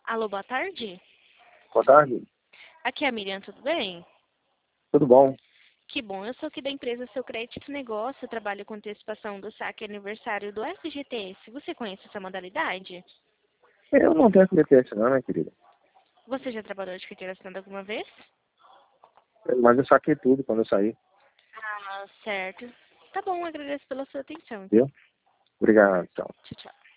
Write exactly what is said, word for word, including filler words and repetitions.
Alô, boa tarde. Boa tarde. Aqui é a Miriam, tudo bem? Tudo bom? Que bom, eu sou aqui da empresa Seu Crédito Negócio, eu trabalho com antecipação do saque aniversário do F G T S. Você conhece essa modalidade? Eu não tenho F G T S não, minha querida. Você já trabalhou de carteira assinada alguma vez? Mas eu saquei tudo quando eu saí. Ah, certo. Tá bom, agradeço pela sua atenção. Viu? Obrigado, tchau. Tchau, tchau.